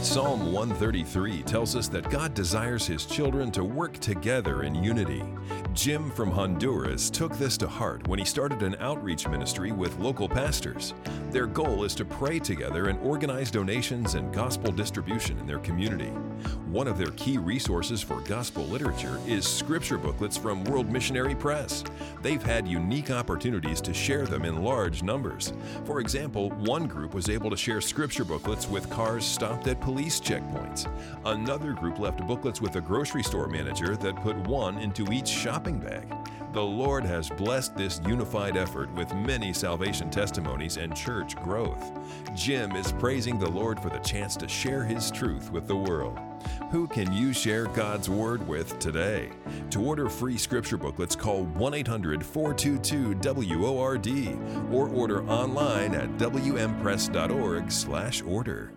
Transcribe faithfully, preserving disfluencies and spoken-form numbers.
Psalm one thirty-three tells us that God desires His children to work together in unity. Jim from Honduras took this to heart when he started an outreach ministry with local pastors. Their goal is to pray together and organize donations and gospel distribution in their community. One of their key resources for gospel literature is scripture booklets from World Missionary Press. They've had unique opportunities to share them in large numbers. For example, one group was able to share scripture booklets with cars stopped at police checkpoints. Another group left booklets with a grocery store manager that put one into each shopping bag. The Lord has blessed this unified effort with many salvation testimonies and church growth. Jim is praising the Lord for the chance to share His truth with the world. Who can you share God's Word with today? To order free scripture booklets, call one eight hundred, four two two, W O R D or order online at W M press dot org slash order.